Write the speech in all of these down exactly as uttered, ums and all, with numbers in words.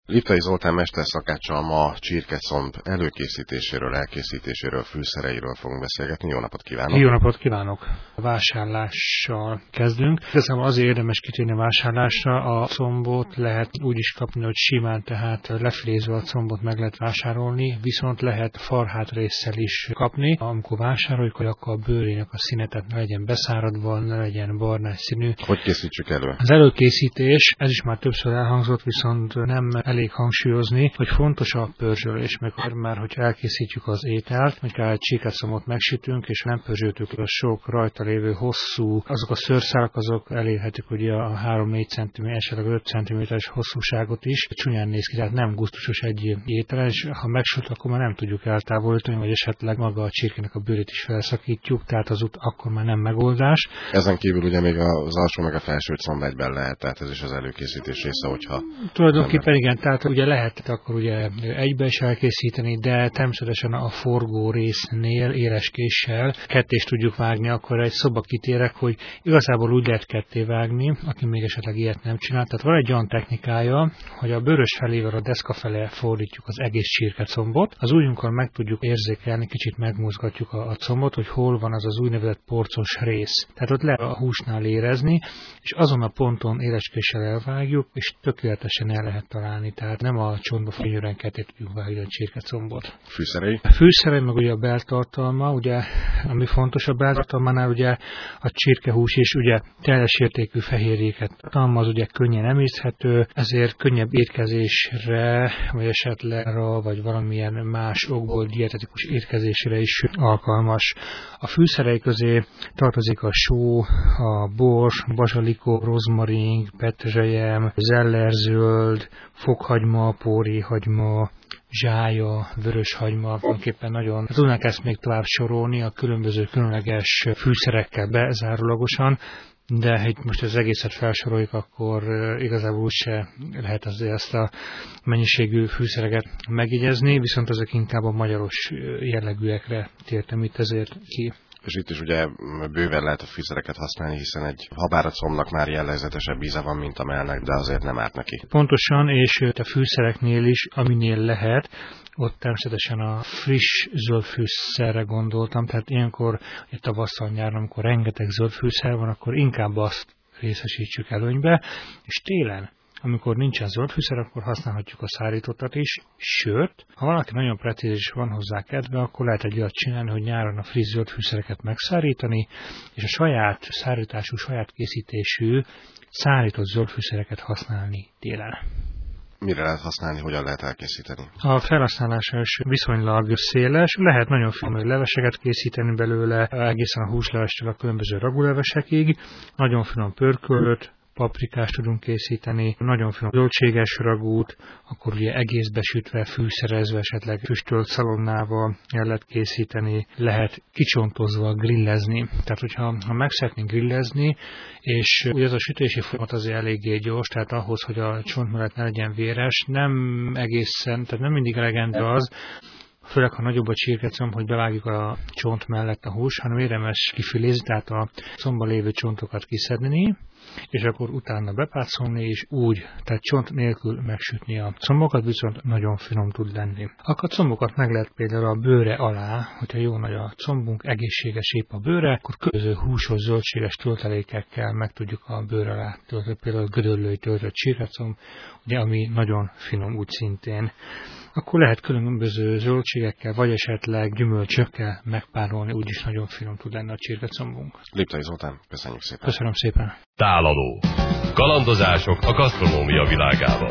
Liptai Zoltán mesterszakáccsal ma csirkecomb előkészítéséről, elkészítéséről, fűszereiről fogunk beszélgetni. Jó napot kívánok! Jó napot kívánok! A vásárlással kezdünk. Igazából azért érdemes kitérni a vásárlásra. A combot lehet úgy is kapni, hogy simán, tehát lefrézve a combot meg lehet vásárolni, viszont lehet farhát résszel is kapni. Amikor vásároljuk, hogy akkor a bőrének a színe, tehát ne legyen beszáradva, ne legyen barnás színű. Hogy készítsük elő? Az előkészítés, ez is már többször elhangzott, viszont nem elég hangsúlyozni, hogy fontos a pörzsölés, meg már, hogyha elkészítjük az ételt, mondjuk egy csirkecombot megsütünk, és nem pörzsöltük a sok rajta lévő hosszú, azok a szőrszálak, azok elérhetik ugye a három-négy centiméter, esetleg öt centiméteres hosszúságot is. Csúnyán néz ki, tehát nem gusztusos egy étel, és ha megsült, akkor már nem tudjuk eltávolítani, vagy esetleg maga a csirkének a bőrét is felszakítjuk, tehát az út akkor már nem megoldás. Ezen kívül ugye még az alsó meg a felső comb egyben lehet, tehát ez is az előkészítés része, hogyha... Tulajdonképpen igen, tehát ugye lehet akkor ugye egybe is elkészíteni, de természetesen a forgó résznél éles késsel ketté is tudjuk vágni, akkor egy szóba kitérek, hogy igazából úgy lehet ketté vágni, aki még esetleg ilyet nem csinál. Tehát van egy olyan technikája, hogy a bőrös felével a deszka fele fordítjuk az egész csirkecombot, az ujjunkkal meg tudjuk érzékelni, kicsit megmozgatjuk a, a combot, hogy hol van az az úgynevezett porcos rész. Tehát ott lehet a húsnál érezni, és azon a ponton éles késsel elvágjuk, és tökéletesen el lehet találni. Tehát nem a csontba fényűren ketté tudjuk vágni a csirkecombot. Fűszerei? A fűszerei, meg ugye a beltartalma, ugye, ami fontos a beltartalmánál, ugye a csirkehús is ugye teljes értékű fehérjéket tartalmaz, ugye könnyen emészthető, ezért könnyebb étkezésre, vagy esetleg vagy valamilyen más okból dietetikus étkezésre is alkalmas. A fűszerei közé tartozik a só, a bors, bazsalikó, rozmarin, petrezselyem, zellerzöld, fokhagyma, póréhagyma, zsája, vöröshagyma, tulajdonképpen nagyon tudnánk ezt még tovább sorolni a különböző különleges fűszerekkel bezárólagosan, de ha most az egészet felsoroljuk, akkor igazából úgyse lehet azért ezt a mennyiségű fűszereket megjegyezni, viszont ezek inkább a magyaros jellegűekre tértem itt ezért ki. És itt is ugye bőven lehet a fűszereket használni, hiszen egy habár a combnak már jellegzetesebb íze van, mint a mellnek, de azért nem árt neki. Pontosan, és a fűszereknél is, aminél lehet, ott természetesen a friss zöldfűszerre gondoltam, tehát ilyenkor, egy tavasszal nyáron, amikor rengeteg zöldfűszer van, akkor inkább azt részesítsük előnybe, és télen, amikor nincsen zöldfűszer, akkor használhatjuk a szárítottat is, sőt, ha valaki nagyon precíz és van hozzá kedve, akkor lehet egy olyat csinálni, hogy nyáron a friss zöldfűszereket megszárítani, és a saját szárítású, saját készítésű szárított zöldfűszereket használni télen. Mire lehet használni, hogyan lehet elkészíteni? A felhasználása is viszonylag széles, lehet nagyon finom leveseket készíteni belőle, egészen a húslevestől a különböző ragulevesekig, nagyon finom pörkölt, paprikást tudunk készíteni, nagyon finom zöldséges ragút, akkor ugye egészbe sütve, fűszerezve, esetleg füstölt szalonnával el lehet készíteni, lehet kicsontozva grillezni. Tehát, hogyha ha meg szeretnénk grillezni, és ugye ez a sütési folyamat azért eléggé gyors, tehát ahhoz, hogy a csont mellett ne legyen véres, nem egészen, tehát nem mindig elegendő az, főleg ha nagyobb a csirkecomb, hogy bevágjuk a csont mellett a hús, hanem érdemes kifilézni, tehát a combban lévő csontokat kiszedni, és akkor utána bepácolni, és úgy, tehát csont nélkül megsütni a combokat, viszont nagyon finom tud lenni. Akkor a combokat meg lehet például a bőre alá, hogyha jó nagy a combunk, egészséges épp a bőre, akkor különböző húsos, zöldséges töltelékekkel meg tudjuk a bőre alá tölteni, például gödöllői töltött csirkecomb, ugye, ami nagyon finom úgy szintén. Akkor lehet különböző zöldségekkel, vagy esetleg gyümölcsökkel megpárolni, úgyis nagyon finom tud lenni a csirkecombunk. Liptai Zoltán, köszönjük szépen. Köszönöm szépen. Tálaló. Kalandozások a gasztronómia világában.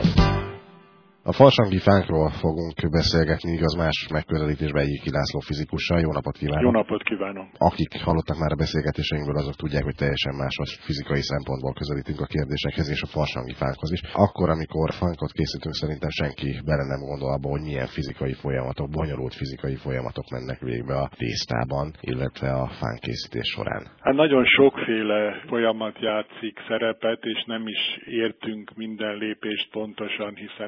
A farsangi fánkról fogunk beszélgetni, igaz más megközelítésben Egyiki László fizikussal. Jó napot kívánok! Jó napot kívánok! Akik hallottak már a beszélgetéseinkből, azok tudják, hogy teljesen más fizikai szempontból közelítünk a kérdésekhez és a farsangi fánkhoz is. Akkor, amikor fánkot készítünk, szerintem senki bele nem gondol abba, hogy milyen fizikai folyamatok, bonyolult fizikai folyamatok mennek végbe a tésztában, illetve a fánkészítés során. Hát nagyon sokféle folyamat játszik szerepet, és nem is értünk minden lépést pontosan, hiszen annyi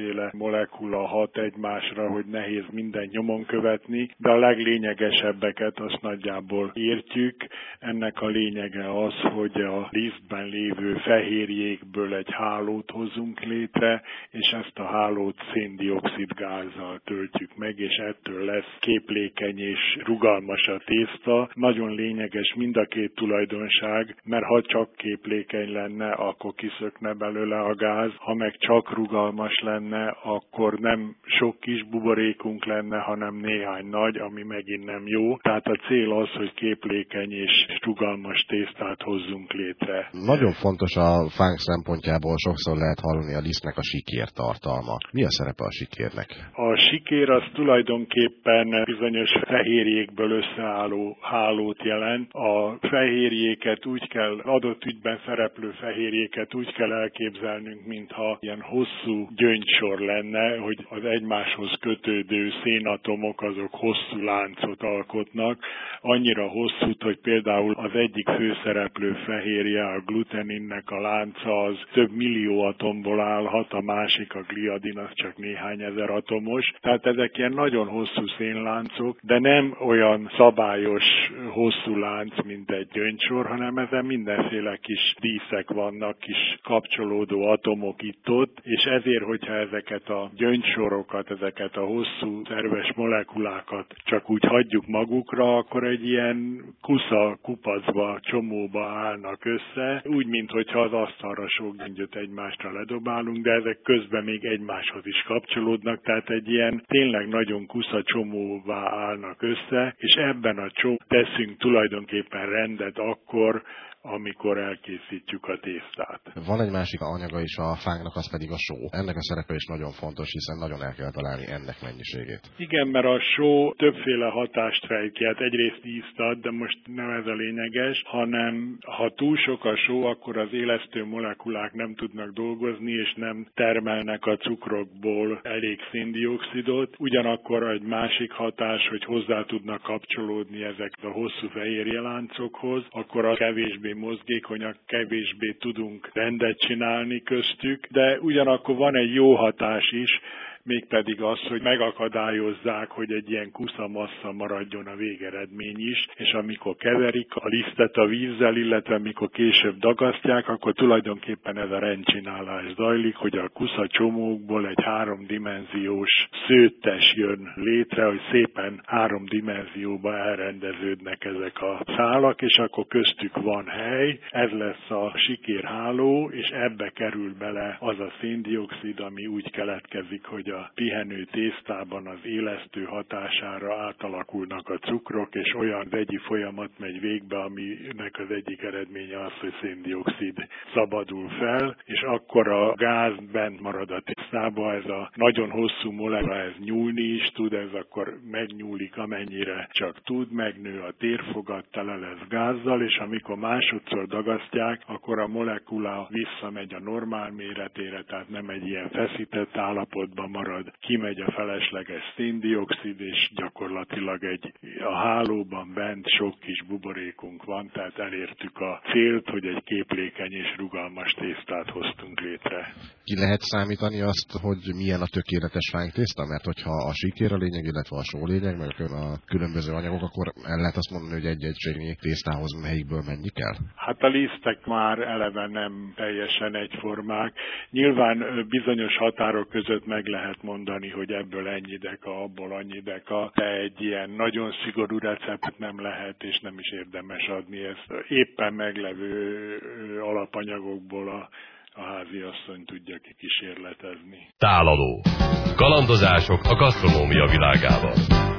annyiféle molekula hat egymásra, hogy nehéz minden nyomon követni, de a leglényegesebbeket azt nagyjából értjük. Ennek a lényege az, hogy a lisztben lévő fehérjékből egy hálót hozzunk létre, és ezt a hálót szén-dioxid gázzal töltjük meg, és ettől lesz képlékeny és rugalmas a tészta. Nagyon lényeges mind a két tulajdonság, mert ha csak képlékeny lenne, akkor kiszökne belőle a gáz, ha meg csak rugalmas lenne, akkor nem sok kis buborékunk lenne, hanem néhány nagy, ami megint nem jó. Tehát a cél az, hogy képlékeny és rugalmas tésztát hozzunk létre. Nagyon fontos a fánk szempontjából, sokszor lehet hallani a lisztnek a sikér tartalma. Mi a szerepe a sikérnek? A sikér az tulajdonképpen bizonyos fehérjékből összeálló hálót jelent. A fehérjéket úgy kell, adott ügyben szereplő fehérjéket úgy kell elképzelnünk, mintha ilyen hosszú gyöngysor lenne, hogy az egymáshoz kötődő szénatomok azok hosszú láncot alkotnak. Annyira hosszú, hogy például az egyik főszereplő fehérje, a gluteninnek a lánca az több millió atomból állhat, a másik, a gliadin, az csak néhány ezer atomos. Tehát ezek ilyen nagyon hosszú szénláncok, de nem olyan szabályos hosszú lánc, mint egy gyöngysor, hanem ezen mindenféle kis díszek vannak, kis kapcsolódó atomok itt-ott, és ezért, hogyha ezeket a gyöngysorokat, ezeket a hosszú szerves molekulákat csak úgy hagyjuk magukra, akkor egy ilyen kusza kupacba, csomóba állnak össze, úgy, minthogyha az asztalra sok gyöngyöt egymásra ledobálunk, de ezek közben még egymáshoz is kapcsolódnak, tehát egy ilyen tényleg nagyon kusza csomóvá állnak össze, és ebben a csomó teszünk tulajdonképpen rendet akkor, amikor elkészítjük a tésztát. Van egy másik anyaga is a fánknak, az pedig a só. Ennek a szerepe is nagyon fontos, hiszen nagyon el kell találni ennek mennyiségét. Igen, mert a só többféle hatást fejt ki. Hát egyrészt ízt ad, de most nem ez a lényeges, hanem ha túl sok a só, akkor az élesztő molekulák nem tudnak dolgozni, és nem termelnek a cukrokból elég szén-dioxidot. Ugyanakkor egy másik hatás, hogy hozzá tudnak kapcsolódni ezek a hosszú fehérjeláncokhoz, akkor a kevésbé mozgékonyak, kevésbé tudunk rendet csinálni köztük, de ugyanakkor van egy jó hatás is, mégpedig az, hogy megakadályozzák, hogy egy ilyen kusza massza maradjon a végeredmény is, és amikor keverik a lisztet a vízzel, illetve amikor később dagasztják, akkor tulajdonképpen ez a rendcsinálás zajlik, hogy a kusza csomókból egy háromdimenziós szőttes jön létre, hogy szépen három dimenzióba elrendeződnek ezek a szálak, és akkor köztük van hely, ez lesz a sikérháló, és ebbe kerül bele az a szén-dioxid, ami úgy keletkezik, hogy a pihenő tésztában az élesztő hatására átalakulnak a cukrok, és olyan vegyi folyamat megy végbe, aminek az egyik eredménye az, hogy szén-dioxid szabadul fel, és akkor a gáz bent marad a tésztába, ez a nagyon hosszú molekula, ez nyúlni is tud, ez akkor megnyúlik amennyire csak tud, megnő a térfogat, tele lesz gázzal, és amikor másodszor dagasztják, akkor a molekula visszamegy a normál méretére, tehát nem egy ilyen feszített állapotban marad, kimegy a felesleges szén-dioxid, és gyakorlatilag egy a hálóban bent sok kis buborékunk van, tehát elértük a célt, hogy egy képlékeny és rugalmas tésztát hoztunk létre. Ki lehet számítani azt, hogy milyen a tökéletes fánktészta? Mert hogyha a sikér a lényeg, illetve a só lényeg, meg a különböző anyagok, akkor el lehet azt mondani, hogy egy egységnyi tésztához melyikből mennyi kell? Hát a lisztek már eleve nem teljesen egyformák. Nyilván bizonyos határok között meg lehet mondani, hogy ebből ennyi deka, abból annyi deka, de egy ilyen nagyon szigorú receptet nem lehet, és nem is érdemes adni. Ezt éppen meglevő alapanyagokból a a háziasszony tudja kikísérletezni. Tálaló. Kalandozások a gasztronómia világában.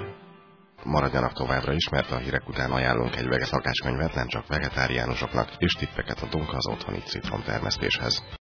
Maradjanak továbbra is, mert a hírek után ajánlunk egy vegetariánus könyvet, nem csak vegetáriánusoknak, és tippeket adunk az otthoni citrom termesztéshez.